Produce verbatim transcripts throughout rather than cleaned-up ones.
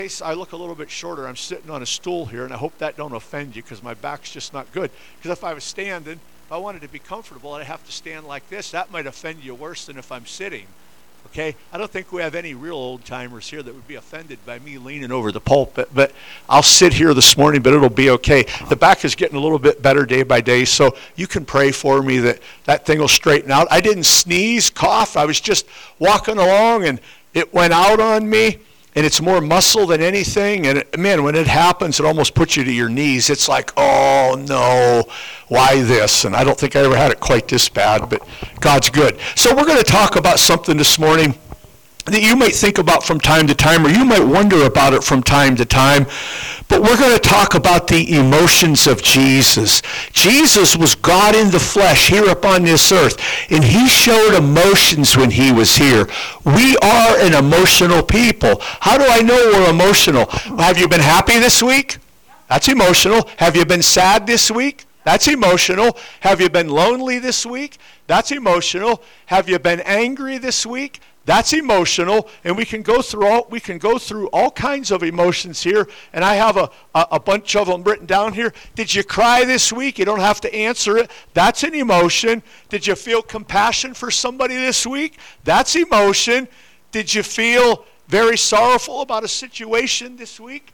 I look a little bit shorter. I'm sitting on a stool here, and I hope that don't offend you because my back's just not good. Because if I was standing, if I wanted to be comfortable, I'd have to stand like this. That might offend you worse than if I'm sitting. Okay? I don't think we have any real old-timers here that would be offended by me leaning over the pulpit, but I'll sit here this morning, but it'll be okay. The back is getting a little bit better day by day, so you can pray for me that that thing will straighten out. I didn't sneeze, cough. I was just walking along, and it went out on me. And it's more muscle than anything. And it, man, when it happens, it almost puts you to your knees. It's like, oh no, why this? And I don't think I ever had it quite this bad, but God's good. So we're going to talk about something this morning that you might think about from time to time, or you might wonder about it from time to time. But we're going to talk about the emotions of Jesus. Jesus was God in the flesh here upon this earth, and he showed emotions when he was here. We are an emotional people. How do I know we're emotional? Have you been happy this week? That's emotional. Have you been sad this week? That's emotional. Have you been lonely this week? That's emotional. Have you been angry this week? That's emotional, and we can go through all we can go through all kinds of emotions here, and I have a, a, a bunch of them written down here. Did you cry this week? You don't have to answer it. That's an emotion. Did you feel compassion for somebody this week? That's emotion. Did you feel very sorrowful about a situation this week?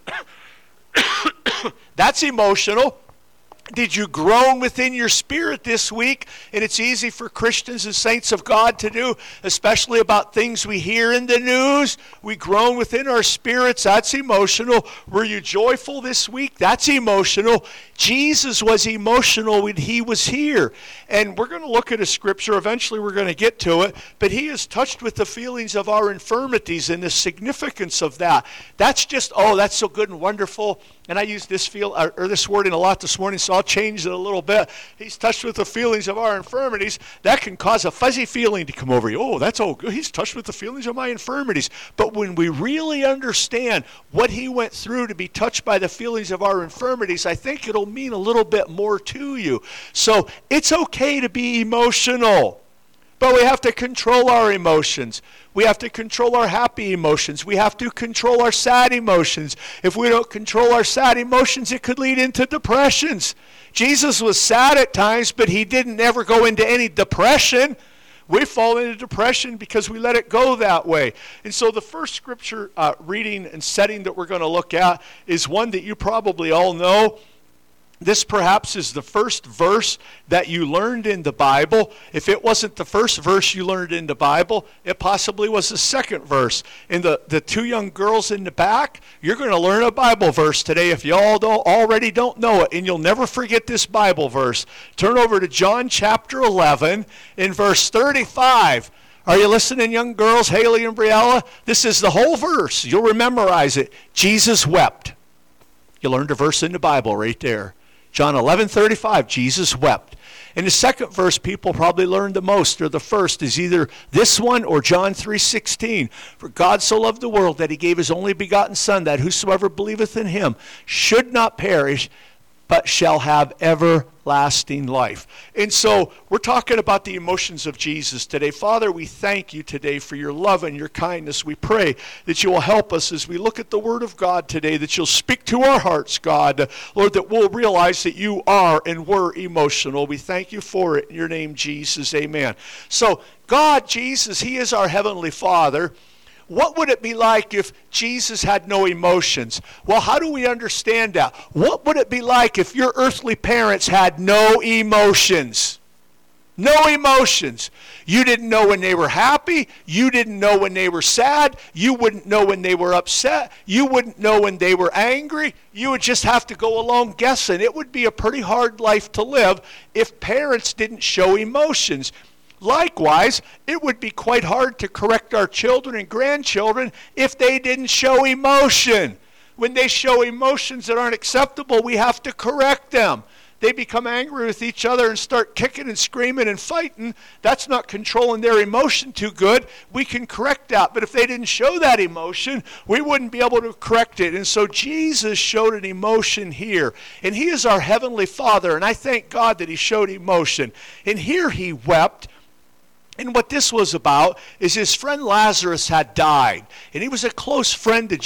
That's emotional. Did you groan within your spirit this week? And it's easy for Christians and saints of God to do, especially about things we hear in the news. We groan within our spirits. That's emotional. Were you joyful this week? That's emotional. Jesus was emotional when he was here. And we're going to look at a scripture. Eventually we're going to get to it. But he is touched with the feelings of our infirmities and the significance of that. That's just, oh, that's so good and wonderful. And I used this feel or, or this wording a lot this morning, so I'll change it a little bit. He's touched with the feelings of our infirmities. That can cause a fuzzy feeling to come over you. Oh, that's all good. He's touched with the feelings of my infirmities. But when we really understand what he went through to be touched by the feelings of our infirmities, I think it'll mean a little bit more to you. So it's okay to be emotional. But we have to control our emotions. We have to control our happy emotions. We have to control our sad emotions. If we don't control our sad emotions, it could lead into depressions. Jesus was sad at times, but he didn't ever go into any depression. We fall into depression because we let it go that way. And so the first scripture uh, reading and setting that we're going to look at is one that you probably all know. This perhaps is the first verse that you learned in the Bible. If it wasn't the first verse you learned in the Bible, it possibly was the second verse. And the, the two young girls in the back, you're going to learn a Bible verse today if you all don't, already don't know it. And you'll never forget this Bible verse. Turn over to John chapter eleven in verse thirty-five. Are you listening, young girls, Haley and Briella? This is the whole verse. You'll memorize it. Jesus wept. You learned a verse in the Bible right there. John eleven thirty-five, Jesus wept. And the second verse people probably learned the most, or the first, is either this one or John three sixteen. For God so loved the world that he gave his only begotten Son, that whosoever believeth in him should not perish, but shall have everlasting life. And so we're talking about the emotions of Jesus today. Father, we thank you today for your love and your kindness. We pray that you will help us as we look at the Word of God today, that you'll speak to our hearts, God. Lord, that we'll realize that you are and were emotional. We thank you for it. In your name, Jesus, amen. So God, Jesus, he is our Heavenly Father. What would it be like if Jesus had no emotions? Well, how do we understand that? What would it be like if your earthly parents had no emotions? No emotions. You didn't know when they were happy. You didn't know when they were sad. You wouldn't know when they were upset. You wouldn't know when they were angry. You would just have to go along guessing. It would be a pretty hard life to live if parents didn't show emotions. Likewise, it would be quite hard to correct our children and grandchildren if they didn't show emotion. When they show emotions that aren't acceptable, we have to correct them. They become angry with each other and start kicking and screaming and fighting. That's not controlling their emotion too good. We can correct that. But if they didn't show that emotion, we wouldn't be able to correct it. And so Jesus showed an emotion here. And he is our Heavenly Father. And I thank God that he showed emotion. And here he wept. And what this was about is his friend Lazarus had died. And he was a close friend to Jesus.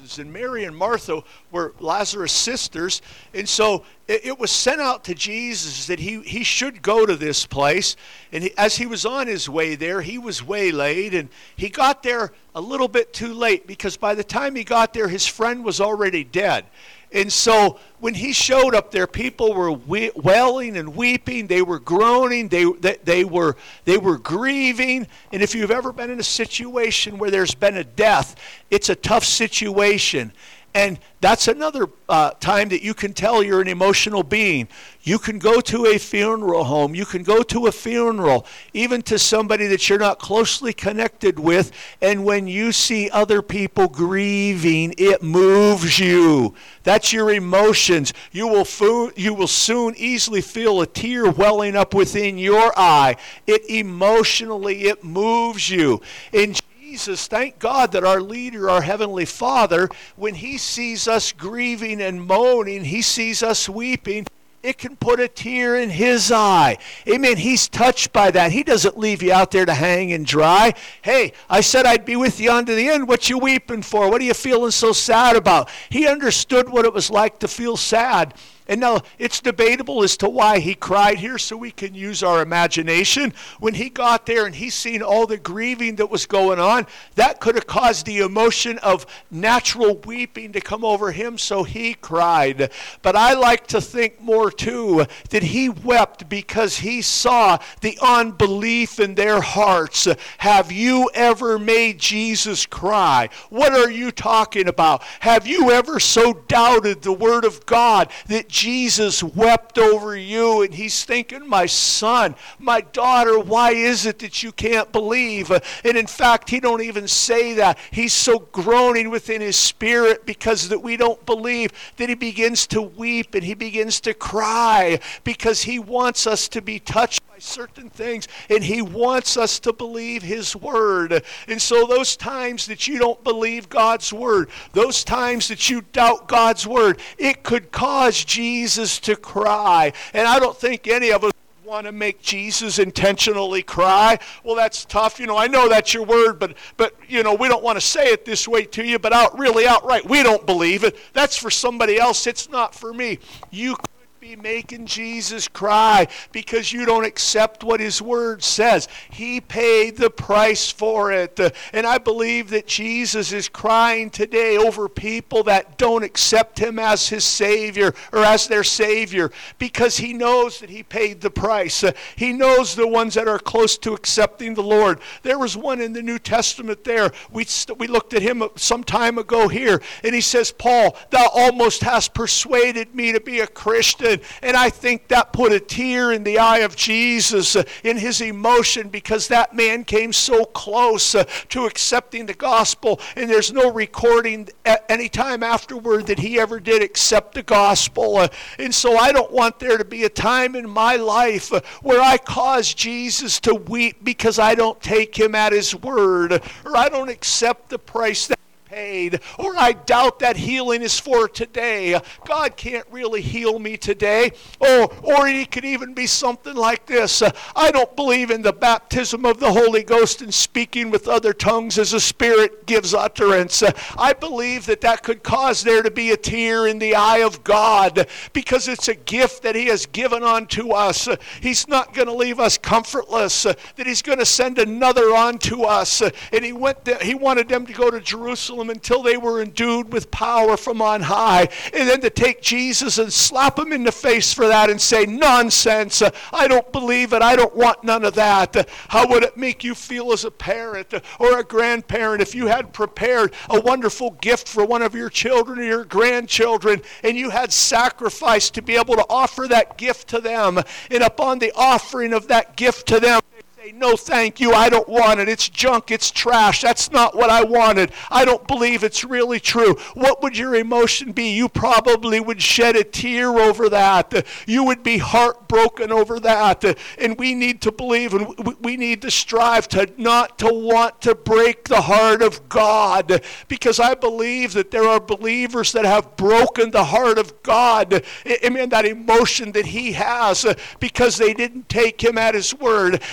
tombs. And Mary and Martha were Lazarus' sisters. And so it, it was sent out to Jesus that he, he should go to this place. And he, as he was on his way there, he was waylaid. And he got there a little bit too late, because by the time he got there, his friend was already dead. And so when he showed up there, people were we- wailing and weeping. They were groaning. They, they, they, were, they were grieving. And if you've ever been in a situation where there's been a death, it's a tough situation. And that's another uh, time that you can tell you're an emotional being. You can go to a funeral home. You can go to a funeral, even to somebody that you're not closely connected with. And when you see other people grieving, it moves you. That's your emotions. You will, fo- you will soon easily feel a tear welling up within your eye. It emotionally, it moves you. In Jesus, thank God that our leader, our Heavenly Father, when he sees us grieving and moaning, he sees us weeping, it can put a tear in his eye. Amen. He's touched by that. He doesn't leave you out there to hang and dry. Hey, I said I'd be with you unto the end. What you weeping for? What are you feeling so sad about? He understood what it was like to feel sad. And now it's debatable as to why he cried here, so we can use our imagination. When he got there and he seen all the grieving that was going on, that could have caused the emotion of natural weeping to come over him, so he cried. But I like to think more too that he wept because he saw the unbelief in their hearts. Have you ever made Jesus cry? What are you talking about? Have you ever so doubted the Word of God that Jesus wept over you? And he's thinking, my son, my daughter, why is it that you can't believe? And in fact, he don't even say that. He's so groaning within his spirit because that we don't believe, that he begins to weep and he begins to cry because he wants us to be touched by certain things, and he wants us to believe his word. And so those times that you don't believe God's word, those times that you doubt God's word, it could cause Jesus to cry. And I don't think any of us want to make Jesus intentionally cry. Well, that's tough. You know, I know that's your word, but, but you know, we don't want to say it this way to you, but out really outright, we don't believe it. That's for somebody else. It's not for me. You be making Jesus cry because you don't accept what his word says. He paid the price for it. Uh, and I believe that Jesus is crying today over people that don't accept him as his Savior or as their Savior, because he knows that he paid the price. Uh, he knows the ones that are close to accepting the Lord. There was one in the New Testament there. We, st- we looked at him some time ago here, and he says, Paul, thou almost hast persuaded me to be a Christian. And I think that put a tear in the eye of Jesus uh, in his emotion, because that man came so close uh, to accepting the gospel, and there's no recording at any time afterward that he ever did accept the gospel. Uh, and so I don't want there to be a time in my life uh, where I cause Jesus to weep because I don't take him at his word, or I don't accept the price that paid, or I doubt that healing is for today. God can't really heal me today. Oh, or he could even be something like this. Uh, I don't believe in the baptism of the Holy Ghost and speaking with other tongues as the Spirit gives utterance. Uh, I believe that that could cause there to be a tear in the eye of God, because it's a gift that he has given unto us. Uh, he's not going to leave us comfortless, uh, that he's going to send another unto us. Uh, and he went. There, he wanted them to go to Jerusalem until they were endued with power from on high, and then to take Jesus and slap him in the face for that and say, nonsense, uh, I don't believe it, I don't want none of that. Uh, how would it make you feel as a parent uh, or a grandparent if you had prepared a wonderful gift for one of your children or your grandchildren, and you had sacrificed to be able to offer that gift to them, and upon the offering of that gift to them, say, no thank you, I don't want it, it's junk, it's trash, that's not what I wanted, I don't believe it's really true. What would your emotion be? You probably would shed a tear over that. You would be heartbroken over that. And we need to believe, and we need to strive to not to want to break the heart of God, because I believe that there are believers that have broken the heart of God. I mean, that emotion that he has, because they didn't take him at his word. They didn't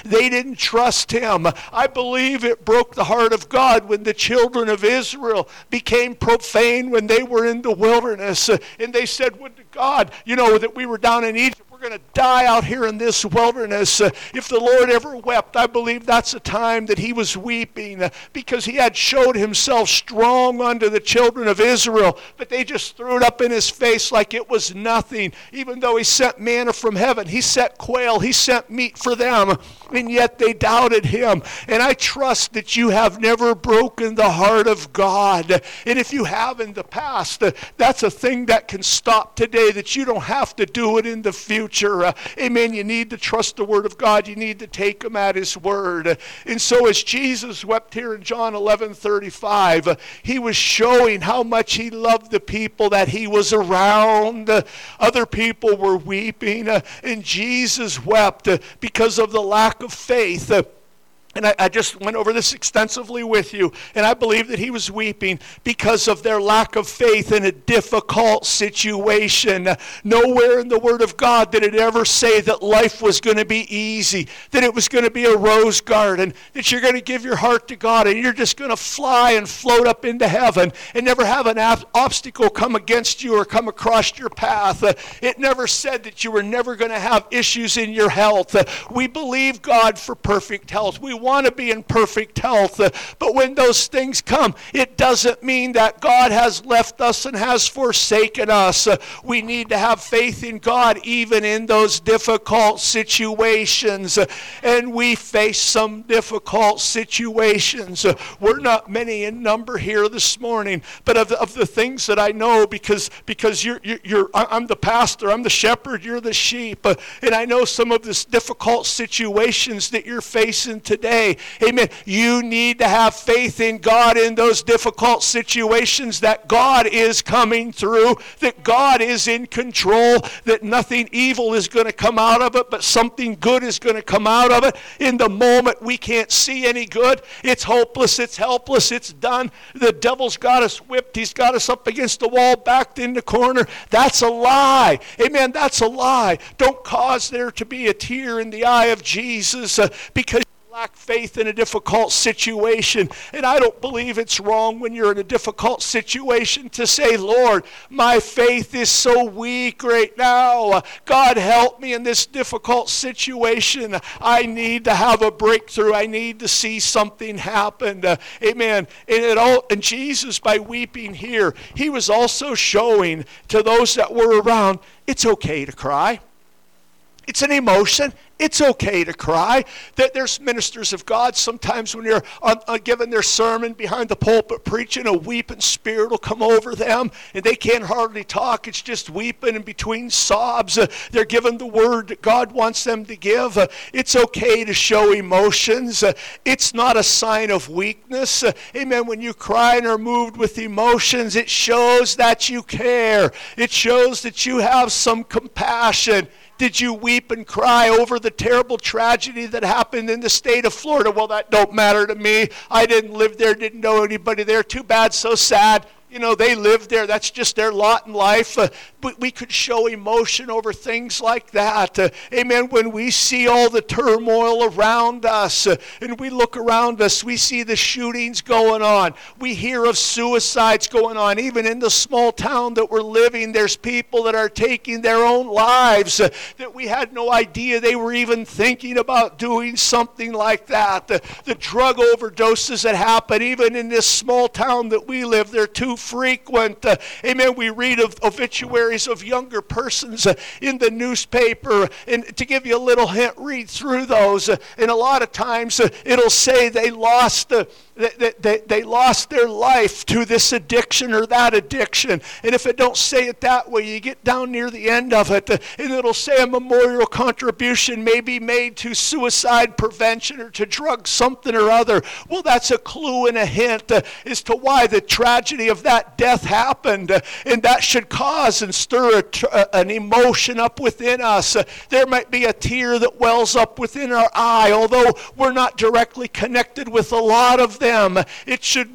didn't trust him. I believe it broke the heart of God when the children of Israel became profane when they were in the wilderness. And they said, would to God, you know, that we were down in Egypt. We're going to die out here in this wilderness. Uh, if the Lord ever wept, I believe that's a time that he was weeping uh, because he had showed himself strong unto the children of Israel, but they just threw it up in his face like it was nothing. Even though he sent manna from heaven, he sent quail, he sent meat for them, and yet they doubted him. And I trust that you have never broken the heart of God. And if you have in the past, uh, that's a thing that can stop today, that you don't have to do it in the future. Uh, amen. You need to trust the word of God. You need to take him at his word. And so as Jesus wept here in John eleven thirty-five, uh, he was showing how much he loved the people that he was around. Uh, other people were weeping, uh, and Jesus wept uh, because of the lack of faith. Uh, And I, I just went over this extensively with you, and I believe that he was weeping because of their lack of faith in a difficult situation. Nowhere in the Word of God did it ever say that life was going to be easy, that it was going to be a rose garden, that you're going to give your heart to God and you're just going to fly and float up into heaven and never have an ab- obstacle come against you or come across your path. Uh, it never said that you were never going to have issues in your health. Uh, we believe God for perfect health. We want to be in perfect health, uh, but when those things come, it doesn't mean that God has left us and has forsaken us. Uh, we need to have faith in God even in those difficult situations, uh, and we face some difficult situations. Uh, we're not many in number here this morning, but of the, of the things that I know, because because you're, you're, you're I'm the pastor, I'm the shepherd, you're the sheep, uh, and I know some of this difficult situations that you're facing today. Amen. You need to have faith in God in those difficult situations, that God is coming through, that God is in control, that nothing evil is going to come out of it, but something good is going to come out of it. In the moment we can't see any good. It's hopeless, it's helpless, it's done. The devil's got us whipped. He's got us up against the wall, backed in the corner. That's a lie. Amen. That's a lie. Don't cause there to be a tear in the eye of Jesus uh, because lack faith in a difficult situation. And I don't believe it's wrong when you're in a difficult situation to say, Lord, my faith is so weak right now. God, help me in this difficult situation. I need to have a breakthrough. I need to see something happen. Uh, amen. And, it all, and Jesus, by weeping here, he was also showing to those that were around, it's okay to cry. It's an emotion. It's okay to cry. That there's ministers of God, sometimes when they're uh, uh, giving their sermon behind the pulpit preaching, a weeping spirit will come over them and they can't hardly talk. It's just weeping in between sobs. Uh, they're giving the word that God wants them to give. Uh, it's okay to show emotions. Uh, it's not a sign of weakness. Uh, amen. When you cry and are moved with emotions, it shows that you care. It shows that you have some compassion. Did you weep and cry over the terrible tragedy that happened in the state of Florida? Well, that don't matter to me. I didn't live there, didn't know anybody there. Too bad, so sad. You know, they lived there. That's just their lot in life. Uh, but we could show emotion over things like that. Uh, amen. When we see all the turmoil around us uh, and we look around us, we see the shootings going on. We hear of suicides going on. Even in the small town that we're living, there's people that are taking their own lives uh, that we had no idea they were even thinking about doing something like that. Uh, the drug overdoses that happen, even in this small town that we live, they're too frequent. Uh, amen. We read of obituaries of younger persons uh, in the newspaper, and to give you a little hint, read through those. Uh, and a lot of times uh, it'll say they lost uh, they, they, they lost their life to this addiction or that addiction. And if it don't say it that way, you get down near the end of it, uh, and it'll say a memorial contribution may be made to suicide prevention or to drug something or other. Well, that's a clue and a hint uh, as to why the tragedy of that death happened, uh, and that should cause and stir a, uh, an emotion up within us. Uh, there might be a tear that wells up within our eye, although we're not directly connected with a lot of them. It should move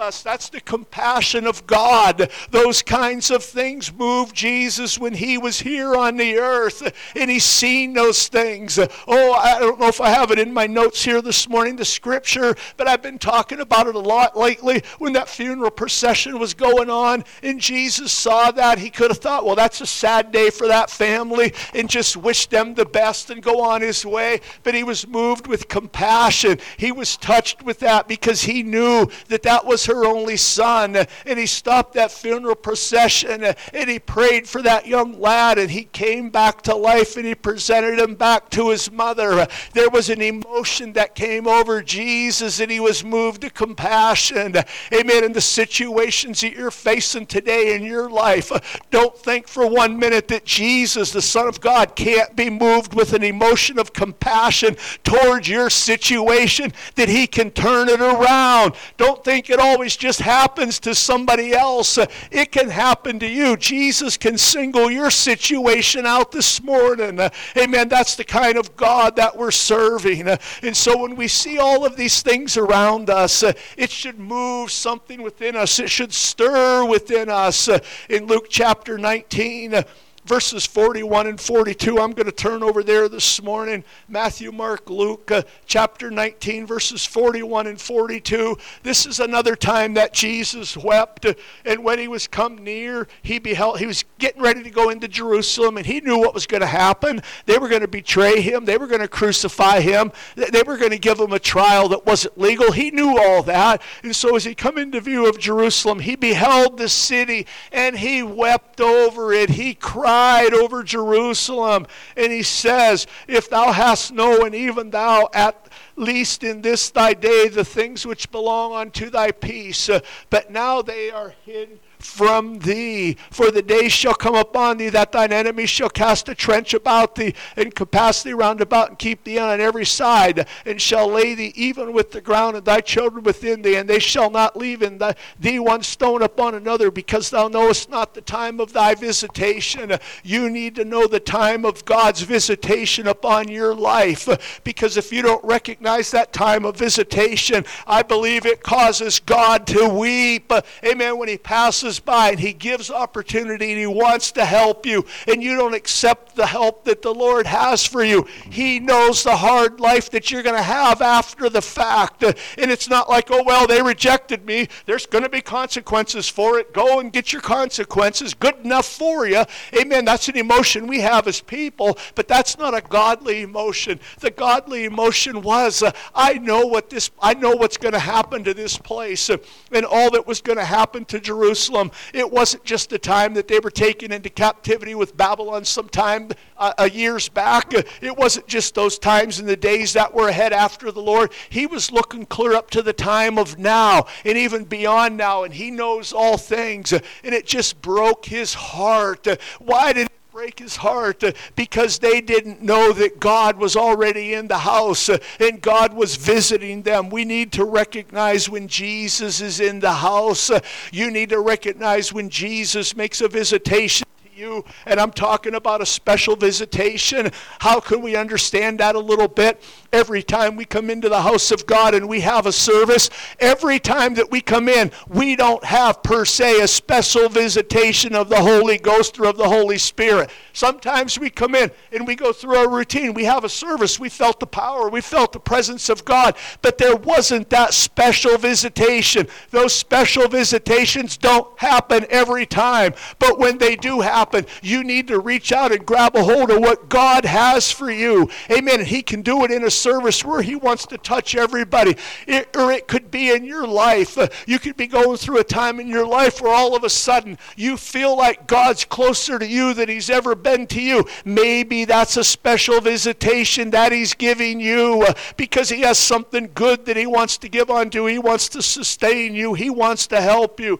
us. That's the compassion of God. Those kinds of things moved Jesus when he was here on the earth, and he's seen those things. Oh, I don't know if I have it in my notes here this morning, the scripture, but I've been talking about it a lot lately. When that funeral procession was going on and Jesus saw that, he could have thought, well, that's a sad day for that family, and just wish them the best and go on his way. But he was moved with compassion. He was touched with that because he knew that that was her only son. And he stopped that funeral procession and he prayed for that young lad, and he came back to life and he presented him back to his mother. There was an emotion that came over Jesus, and he was moved to compassion. Amen. In the situations that you're facing today in your life, don't think for one minute that Jesus, the Son of God, can't be moved with an emotion of compassion towards your situation, that he can turn it around. Don't think it always just happens to somebody else. It can happen to you. Jesus can single your situation out this morning. Amen. That's the kind of God that we're serving. And so when we see all of these things around us, it should move something within us. It should stir within us. In Luke chapter nineteen, verses forty-one and forty-two, I'm going to turn over there this morning. Matthew, Mark, Luke, uh, chapter nineteen, verses forty-one and forty-two. This is another time that Jesus wept. And when he was come near, he beheld, he was getting ready to go into Jerusalem, and he knew what was going to happen. They were going to betray him. They were going to crucify him. They were going to give him a trial that wasn't legal. He knew all that. And so as he come into view of Jerusalem, he beheld the city, and he wept over it. He cried over Jerusalem, and he says, if thou hast known, even thou at least in this thy day, the things which belong unto thy peace, uh, but now they are hid from thee. For the day shall come upon thee that thine enemies shall cast a trench about thee, and compass thee round about, and keep thee on every side, and shall lay thee even with the ground, and thy children within thee, and they shall not leave in thy, thee one stone upon another, because thou knowest not the time of thy visitation. You need to know the time of God's visitation upon your life, because if you don't recognize that time of visitation, I believe it causes God to weep. Amen. When he passes by and he gives opportunity and he wants to help you, and you don't accept the help that the Lord has for you, he knows the hard life that you're going to have after the fact. And it's not like, oh, well, they rejected me. There's going to be consequences for it. Go and get your consequences. Good enough for you. Amen. That's an emotion we have as people, but that's not a godly emotion. The godly emotion was, uh, I know what this, I know what's going to happen to this place, uh, and all that was going to happen to Jerusalem. It wasn't just the time that they were taken into captivity with Babylon sometime uh, uh, years back. Uh, it wasn't just those times in the days that were ahead after the Lord. He was looking clear up to the time of now and even beyond now, and he knows all things. Uh, and it just broke his heart. Uh, why did break his heart? Uh, because they didn't know that God was already in the house, uh, and God was visiting them. We need to recognize when Jesus is in the house. Uh, you need to recognize when Jesus makes a visitation to you, and I'm talking about a special visitation. How can we understand that a little bit? Every time we come into the house of God and we have a service, every time that we come in, we don't have per se a special visitation of the Holy Ghost or of the Holy Spirit. Sometimes we come in and we go through our routine. We have a service. We felt the power. We felt the presence of God. But there wasn't that special visitation. Those special visitations don't happen every time. But when they do happen, you need to reach out and grab a hold of what God has for you. Amen. And he can do it in a service where he wants to touch everybody. It, or it could be in your life. Uh, you could be going through a time in your life where all of a sudden you feel like God's closer to you than he's ever been to you. Maybe that's a special visitation that he's giving you uh, because he has something good that he wants to give unto. He wants to sustain you. He wants to help you.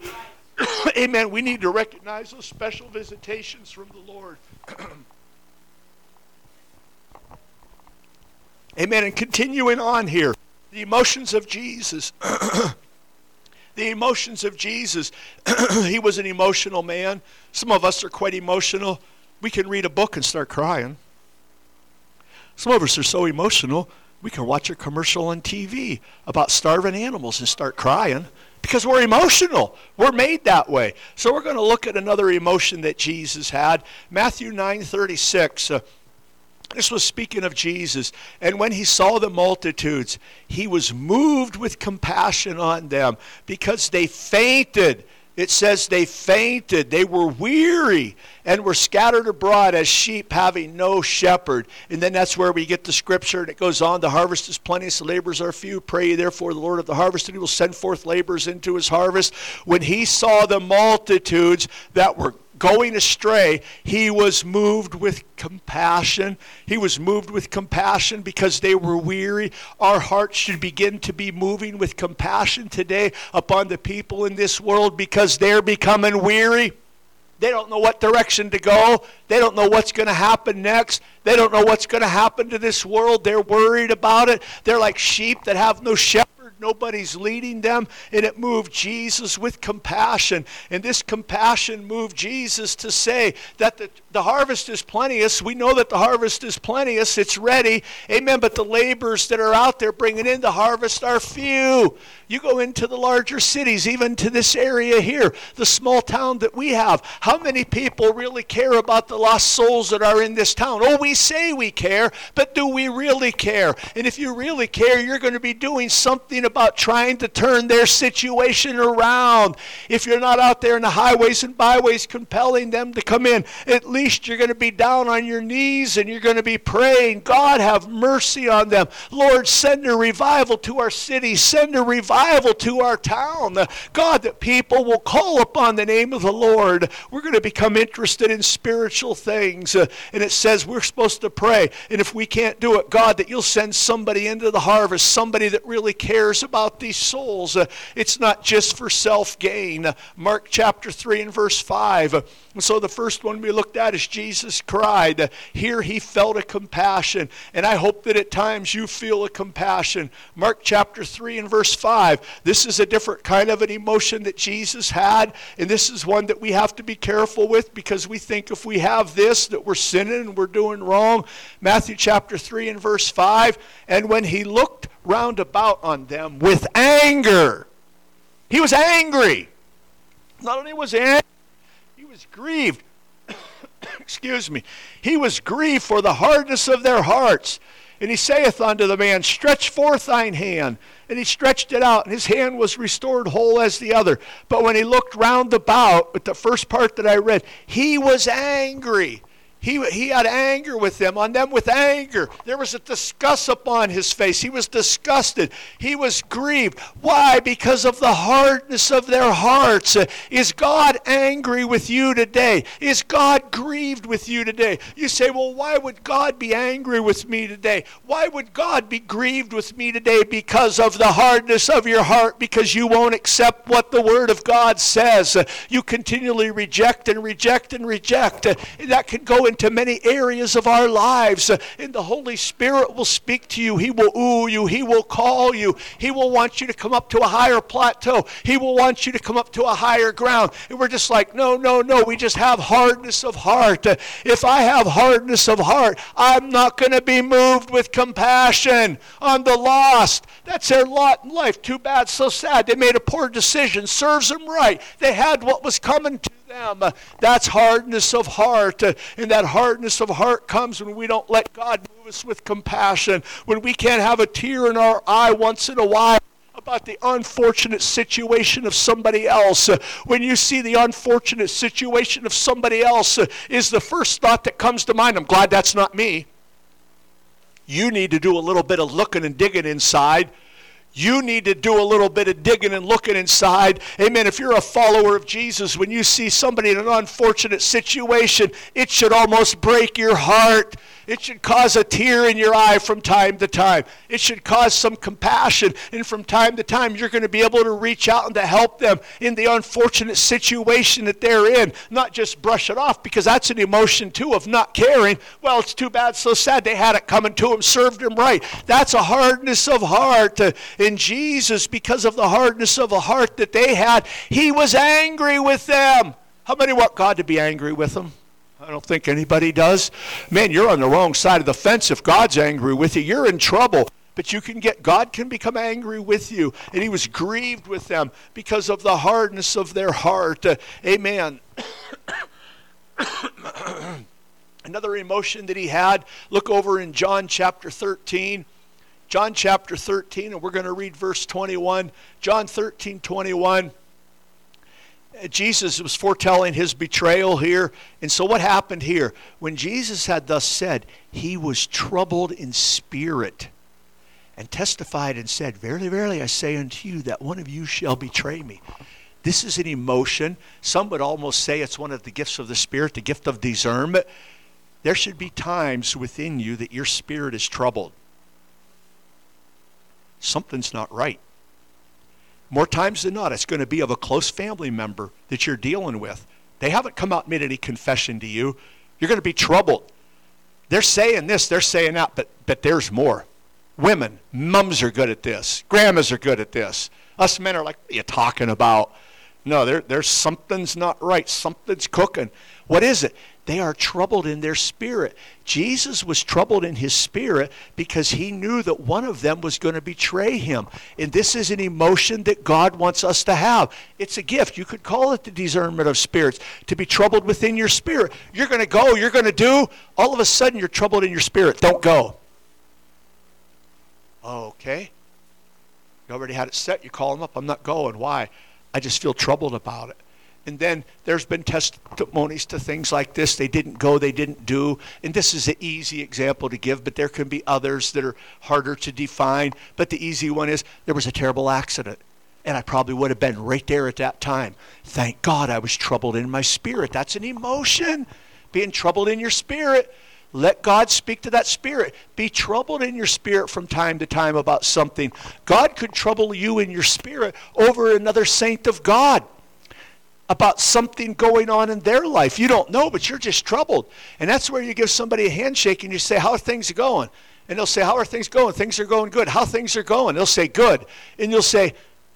Amen. We need to recognize those special visitations from the Lord. Amen. And continuing on here, the emotions of Jesus. The emotions of Jesus. He was an emotional man. Some of us are quite emotional. We can read a book and start crying. Some of us are so emotional, we can watch a commercial on T V about starving animals and start crying. Because we're emotional. We're made that way. So we're going to look at another emotion that Jesus had. Matthew nine thirty-six. Uh, this was speaking of Jesus. And when he saw the multitudes, he was moved with compassion on them because they fainted. It says they fainted. They were weary and were scattered abroad as sheep having no shepherd. And then that's where we get the scripture, and it goes on, the harvest is plenteous, the laborers are few. Pray ye therefore the Lord of the harvest, and he will send forth laborers into his harvest. When he saw the multitudes that were going astray, he was moved with compassion. He was moved with compassion because they were weary. Our hearts should begin to be moving with compassion today upon the people in this world because they're becoming weary. They don't know what direction to go. They don't know what's going to happen next. They don't know what's going to happen to this world. They're worried about it. They're like sheep that have no shepherd. Nobody's leading them, and it moved Jesus with compassion. And this compassion moved Jesus to say that the, the harvest is plenteous. We know that the harvest is plenteous. It's ready. Amen. But the laborers that are out there bringing in the harvest are few. You go into the larger cities, even to this area here, the small town that we have. How many people really care about the lost souls that are in this town? Oh, we say we care, but do we really care? And if you really care, you're going to be doing something about trying to turn their situation around. If you're not out there in the highways and byways compelling them to come in, at least you're going to be down on your knees and you're going to be praying, God, have mercy on them. Lord, send a revival to our city. Send a revival to our town. God, that people will call upon the name of the Lord. We're going to become interested in spiritual things. Uh, and it says we're supposed to pray. And if we can't do it, God, that you'll send somebody into the harvest, somebody that really cares about these souls. Uh, it's not just for self-gain. Uh, Mark chapter three and verse five. Uh, and so the first one we looked at is Jesus cried. Uh, here he felt a compassion. And I hope that at times you feel a compassion. Mark chapter three and verse five. This is a different kind of an emotion that Jesus had. And this is one that we have to be careful with because we think if we have this that we're sinning and we're doing wrong. Matthew chapter three and verse five. And when he looked round about on them with anger. He was angry. Not only was he angry, he was grieved. Excuse me. He was grieved for the hardness of their hearts. And he saith unto the man, stretch forth thine hand. And he stretched it out, and his hand was restored whole as the other. But when he looked round about, with the first part that I read, he was angry. He, he had anger with them, on them with anger. There was a disgust upon his face. He was disgusted. He was grieved. Why? Because of the hardness of their hearts. Uh, is God angry with you today? Is God grieved with you today? You say, well, why would God be angry with me today? Why would God be grieved with me today? Because of the hardness of your heart, because you won't accept what the Word of God says. Uh, you continually reject and reject and reject. Uh, that can go into many areas of our lives. Uh, and the Holy Spirit will speak to you. He will ooh you. He will call you. He will want you to come up to a higher plateau. He will want you to come up to a higher ground. And we're just like, no, no, no. We just have hardness of heart. Uh, if I have hardness of heart, I'm not going to be moved with compassion on the lost. That's their lot in life. Too bad, so sad. They made a poor decision. Serves them right. They had what was coming to them. Uh, that's hardness of heart. Uh, and that hardness of heart comes when we don't let God move us with compassion. When we can't have a tear in our eye once in a while about the unfortunate situation of somebody else. Uh, when you see the unfortunate situation of somebody else uh, is the first thought that comes to mind. I'm glad that's not me. You need to do a little bit of looking and digging inside. You need to do a little bit of digging and looking inside. Amen. If you're a follower of Jesus, when you see somebody in an unfortunate situation, it should almost break your heart. It should cause a tear in your eye from time to time. It should cause some compassion. And from time to time, you're going to be able to reach out and to help them in the unfortunate situation that they're in. Not just brush it off, because that's an emotion too of not caring. Well, it's too bad, so sad. They had it coming to them, served them right. That's a hardness of heart. Uh, in Jesus, because of the hardness of a heart that they had, he was angry with them. How many want God to be angry with them? I don't think anybody does. Man, you're on the wrong side of the fence if God's angry with you. You're in trouble. But you can get, God can become angry with you. And he was grieved with them because of the hardness of their heart. Uh, amen. Another emotion that he had, look over in John chapter thirteen. John chapter thirteen, and we're going to read verse twenty-one. John thirteen, twenty-one. Jesus was foretelling his betrayal here. And so what happened here? When Jesus had thus said, he was troubled in spirit and testified and said, verily, verily, I say unto you that one of you shall betray me. This is an emotion. Some would almost say it's one of the gifts of the Spirit, the gift of discernment. There should be times within you that your spirit is troubled. Something's not right. More times than not, it's going to be of a close family member that you're dealing with. They haven't come out and made any confession to you. You're going to be troubled. They're saying this, they're saying that, but, but there's more. Women, mums are good at this. Grandmas are good at this. Us men are like, what are you talking about? No, there, there's something's not right. Something's cooking. What is it? They are troubled in their spirit. Jesus was troubled in his spirit because he knew that one of them was going to betray him. And this is an emotion that God wants us to have. It's a gift. You could call it the discernment of spirits, to be troubled within your spirit. You're going to go, you're going to do, all of a sudden you're troubled in your spirit. Don't go. Okay. You already had it set. You call them up. I'm not going. Why? I just feel troubled about it. And then there's been testimonies to things like this. They didn't go, they didn't do. And this is an easy example to give, but there can be others that are harder to define. But the easy one is, there was a terrible accident. And I probably would have been right there at that time. Thank God I was troubled in my spirit. That's an emotion, being troubled in your spirit. Let God speak to that spirit. Be troubled in your spirit from time to time about something. God could trouble you in your spirit over another saint of God, about something going on in their life. You don't know, but you're just troubled. And that's where you give somebody a handshake and you say, how are things going? And they'll say, how are things going? Things are going good. How things are going? They'll say, good. And you'll say,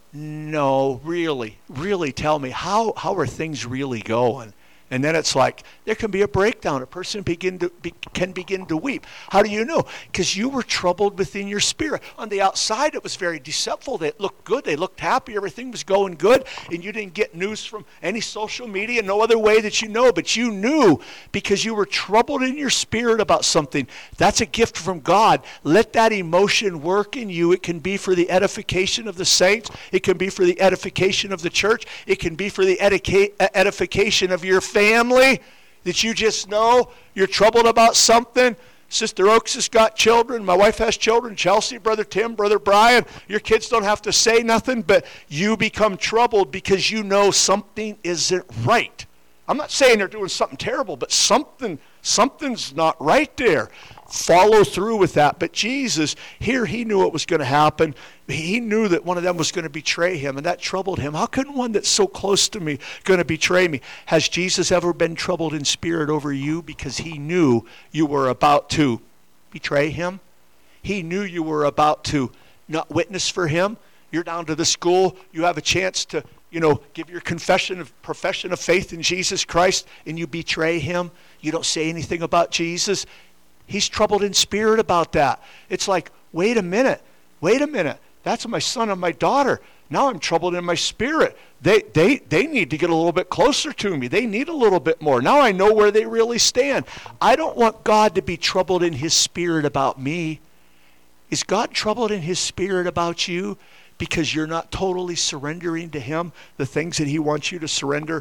no, really, really tell me, how, how are things really going? And then it's like, there can be a breakdown. A person begin to be, can begin to weep. How do you know? Because you were troubled within your spirit. On the outside, it was very deceitful. They looked good. They looked happy. Everything was going good. And you didn't get news from any social media, no other way that you know. But you knew because you were troubled in your spirit about something. That's a gift from God. Let that emotion work in you. It can be for the edification of the saints. It can be for the edification of the church. It can be for the edica- edification of your family, that you just know you're troubled about something. Sister Oaks has got children. My wife has children. Chelsea, Brother Tim, Brother Brian. Your kids don't have to say nothing, but you become troubled because you know something isn't right. I'm not saying they're doing something terrible, but something, something's not right there. Follow through with that. But Jesus, here he knew what was going to happen. He knew that one of them was going to betray him, and that troubled him. How can one that's so close to me going to betray me? Has Jesus ever been troubled in spirit over you because he knew you were about to betray him? He knew you were about to not witness for him. You're down to the school. You have a chance to, you know, give your confession of profession of faith in Jesus Christ, and you betray him. You don't say anything about Jesus. He's troubled in spirit about that. It's like, wait a minute, wait a minute. That's my son and my daughter. Now I'm troubled in my spirit. They, they, they need to get a little bit closer to me. They need a little bit more. Now I know where they really stand. I don't want God to be troubled in his spirit about me. Is God troubled in his spirit about you because you're not totally surrendering to him the things that he wants you to surrender?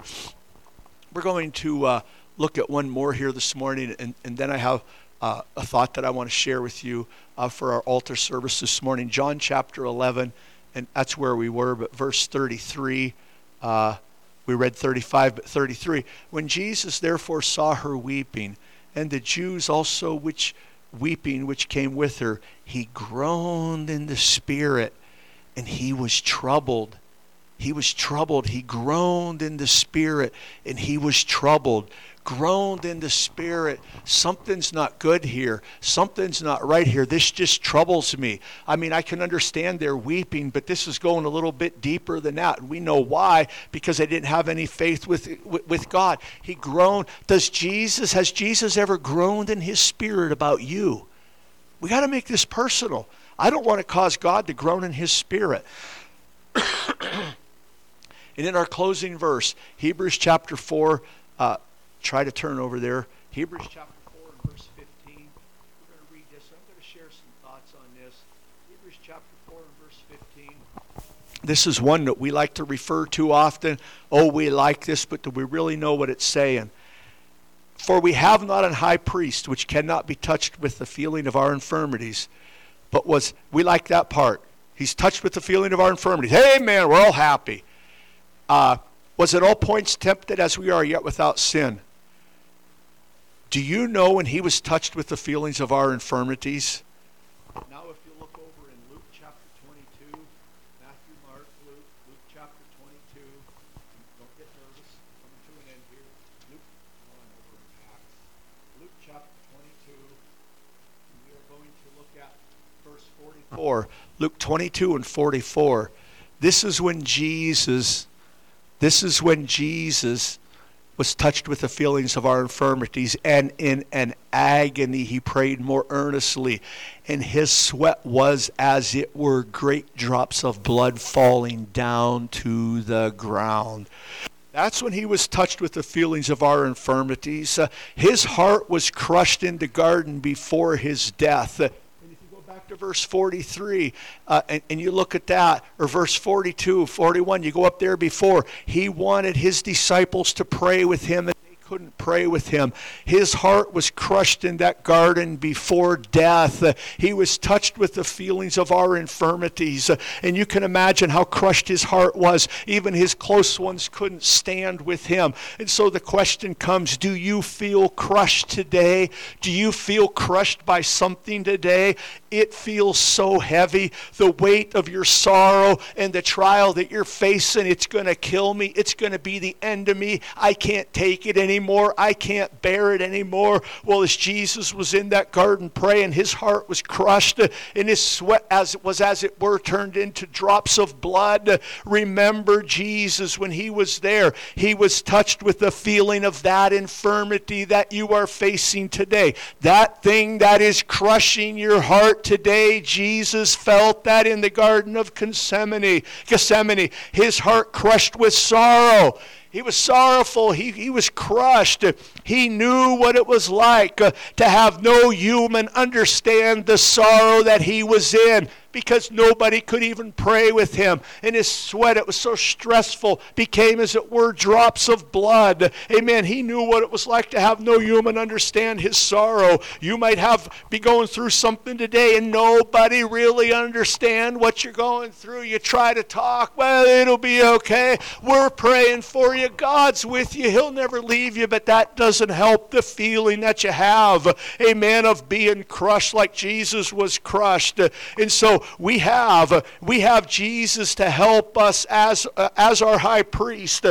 We're going to uh, look at one more here this morning, and, and then I have Uh, a thought that I want to share with you uh, for our altar service this morning. John chapter eleven, and that's where we were, but verse thirty-three, uh, we read thirty-five, but thirty-three. When Jesus therefore saw her weeping, and the Jews also which weeping which came with her, he groaned in the spirit, and he was troubled. He was troubled. He groaned in the spirit, and he was troubled. Groaned in the spirit. Something's not good here. Something's not right here. This just troubles me. I mean, I can understand they're weeping, but this is going a little bit deeper than that. And we know why, because they didn't have any faith with, with, with God. He groaned. Does Jesus, has Jesus ever groaned in his spirit about you? We got to make this personal. I don't want to cause God to groan in his spirit. And in our closing verse, Hebrews chapter four, uh, try to turn over there. Hebrews chapter four and verse fifteen. We're going to read this. I'm going to share some thoughts on this. Hebrews chapter four and verse fifteen. This is one that we like to refer to often. Oh, we like this, but do we really know what it's saying? For we have not an high priest which cannot be touched with the feeling of our infirmities, but was, we like that part. He's touched with the feeling of our infirmities. Hey, man, we're all happy. Uh, was at all points tempted as we are, yet without sin. Do you know when he was touched with the feelings of our infirmities? Now if you look over in Luke chapter twenty-two, Matthew, Mark, Luke, Luke chapter twenty-two. Don't get nervous. Coming to an end here. Luke, come on over in Acts. Luke chapter twenty-two. And we are going to look at verse forty-four. Luke twenty-two and forty-four. This is when Jesus... This is when Jesus was touched with the feelings of our infirmities, and in an agony he prayed more earnestly, and his sweat was as it were great drops of blood falling down to the ground. That's when he was touched with the feelings of our infirmities. Uh, his heart was crushed in the garden before his death. Back to verse forty-three, uh, and, and you look at that, or verse forty-two, forty-one, you go up there before. He wanted his disciples to pray with him, and they couldn't pray with him. His heart was crushed in that garden before death. Uh, he was touched with the feelings of our infirmities, uh, and you can imagine how crushed his heart was. Even his close ones couldn't stand with him. And so the question comes, do you feel crushed today? Do you feel crushed by something today? It feels so heavy. The weight of your sorrow and the trial that you're facing, it's going to kill me. It's going to be the end of me. I can't take it anymore. I can't bear it anymore. Well, as Jesus was in that garden praying, his heart was crushed, and his sweat as it was as it were turned into drops of blood. Remember Jesus when he was there. He was touched with the feeling of that infirmity that you are facing today. That thing that is crushing your heart today, Jesus felt that in the Garden of Gethsemane. Gethsemane, his heart crushed with sorrow. He was sorrowful. He, he was crushed. He knew what it was like uh, to have no human understand the sorrow that he was in, because nobody could even pray with him. And his sweat, it was so stressful, became, as it were, drops of blood. Amen. He knew what it was like to have no human understand his sorrow. You might have be going through something today and nobody really understand what you're going through. You try to talk, well, it'll be okay. We're praying for you. God's with you. He'll never leave you, but that doesn't help the feeling that you have, amen, of being crushed like Jesus was crushed. And so we have we have Jesus to help us as uh, as our high priest.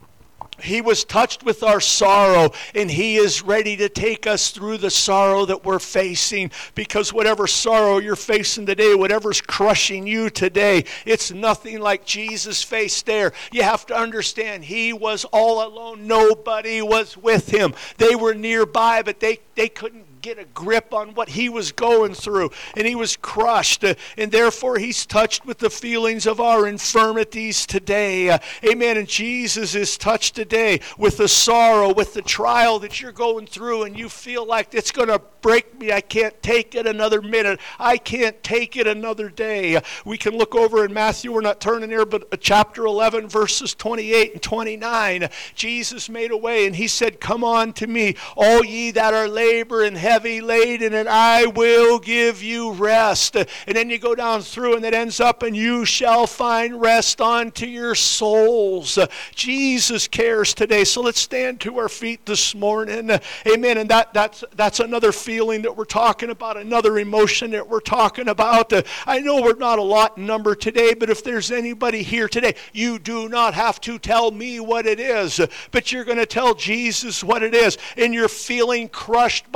He was touched with our sorrow, and he is ready to take us through the sorrow that we're facing, because whatever sorrow you're facing today, whatever's crushing you today, it's nothing like Jesus faced there. You have to understand, he was all alone. Nobody was with him. They were nearby, but they, they couldn't get a grip on what he was going through, and he was crushed, uh, and therefore he's touched with the feelings of our infirmities today. Uh, amen. And Jesus is touched today with the sorrow, with the trial that you're going through, and you feel like it's going to break me. I can't take it another minute. I can't take it another day. Uh, we can look over in Matthew, we're not turning there, but uh, chapter eleven, verses twenty-eight and twenty-nine. Jesus made a way, and he said, "Come on to me, all ye that are labor and heavy laden, and I will give you rest." And then you go down through, and it ends up, "And you shall find rest unto your souls." Jesus cares today. So let's stand to our feet this morning. Amen. And that that's that's another feeling that we're talking about, another emotion that we're talking about. I know we're not a lot in number today, but if there's anybody here today, you do not have to tell me what it is, but you're going to tell Jesus what it is. And you're feeling crushed by something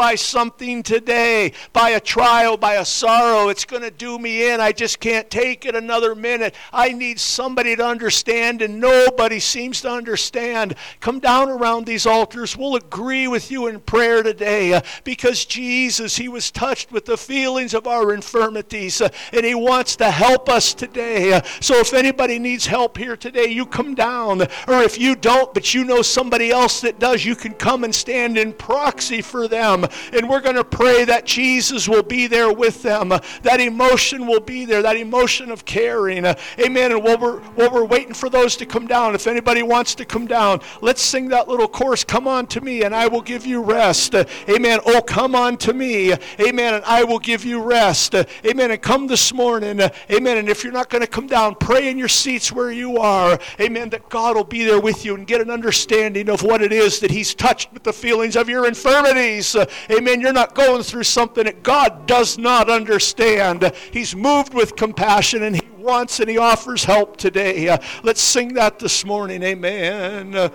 something today, by a trial, by a sorrow. It's going to do me in. I just can't take it another minute. I need somebody to understand, and nobody seems to understand. Come down around these altars. We'll agree with you in prayer today uh, because Jesus, he was touched with the feelings of our infirmities, uh, and he wants to help us today. Uh, so if anybody needs help here today, you come down. Or if you don't, but you know somebody else that does, you can come and stand in proxy for them. And we're going to pray that Jesus will be there with them. Uh, that emotion will be there, that emotion of caring. Uh, amen. And while we're, while we're waiting for those to come down, if anybody wants to come down, let's sing that little chorus, "Come on to me and I will give you rest." Uh, amen. Oh, come on to me. Amen. And I will give you rest. Uh, amen. And come this morning. Uh, amen. And if you're not going to come down, pray in your seats where you are. Amen. That God will be there with you and get an understanding of what it is that he's touched with the feelings of your infirmities. Uh, amen. You're not going through something that God does not understand. Uh, he's moved with compassion, and he wants and he offers help today. Uh, let's sing that this morning. Amen. Uh,